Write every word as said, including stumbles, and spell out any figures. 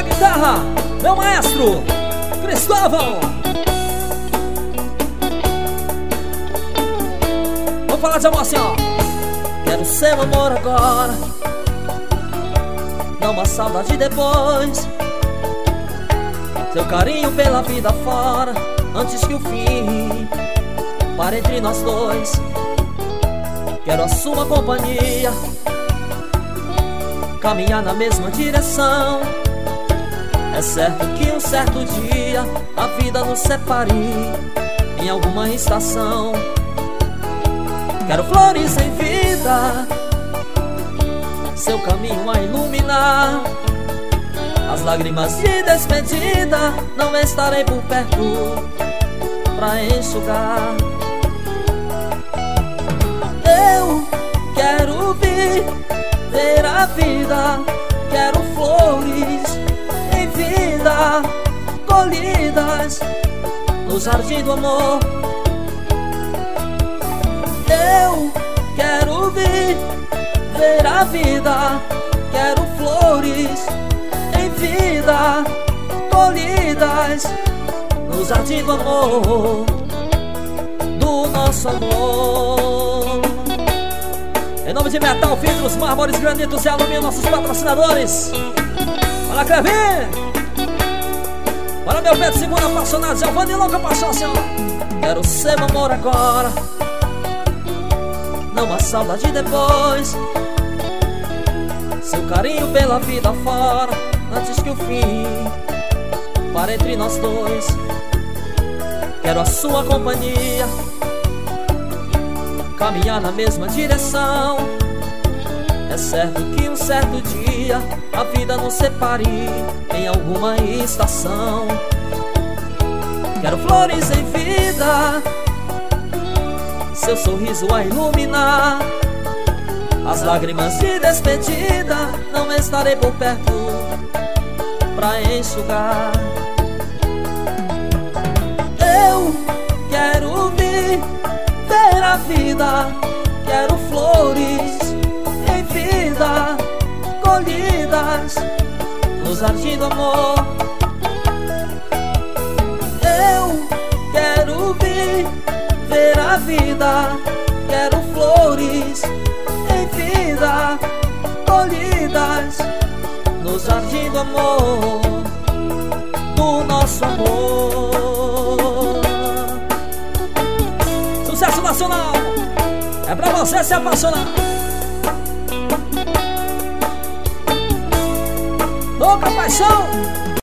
guitarra, meu maestro Cristóvão. Vamos falar de amor assim, ó. Quero seu amor agora, não uma saudade depois. Seu carinho pela vida fora, antes que o fim pare entre nós dois. Quero a sua companhia, caminhar na mesma direção. É certo que um certo dia a vida nos separe em alguma estação. Quero flores em vida, seu caminho a iluminar. As lágrimas de despedida não estarei por perto pra enxugar. Eu quero vir, ver a vida. Quero flores em vida, colhidas no jardim do amor. Eu quero vir, ver a vida. Quero flores em vida, colhidas no jardim do amor, do nosso amor. Em nome de Metal Vidros, Mármores, Granitos e Alumínio, nossos patrocinadores. Fala, Clevin. Bora, meu Pedro Segundo apaixonado, Giovanni Louca Paixão, assim, ó. Quero seu amor agora, não há saudade depois. Seu carinho pela vida fora, antes que o fim pare entre nós dois. Quero a sua companhia, caminhar na mesma direção. É certo que um certo dia a vida nos separe em alguma estação. Quero flores em vida, seu sorriso a iluminar. As lágrimas de despedida não estarei por perto pra enxugar. Eu quero vir, ver a vida. Quero flores em vida, colhidas no jardim do amor. Eu quero vir, ver a vida. Quero flores em vida, colhidas no jardim do amor, do nosso amor. Sucesso nacional, é pra você se apaixonar. Louca Paixão.